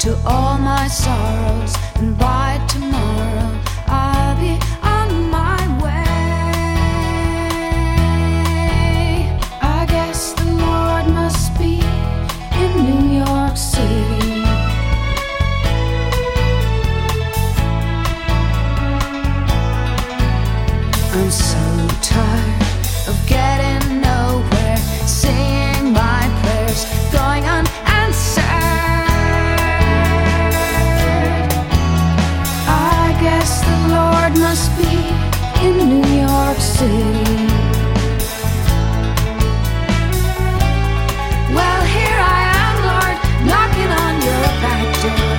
to all my sorrows, and by tomorrow I'll be on my way. I guess the Lord must be in New York City. I'm so tired of getting nowhere, saying my prayers, going unanswered. I guess the Lord must be in New York City. Well, here I am, Lord, knocking on your back door.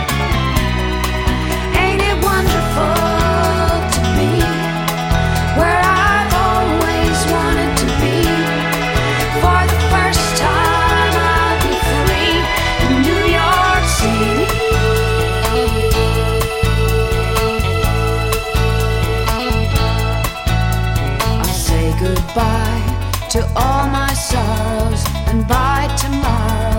Ain't it wonderful to be where I've always wanted to be? For the first time I'll be free in New York City. I'll say goodbye to all my sorrows, and by tomorrow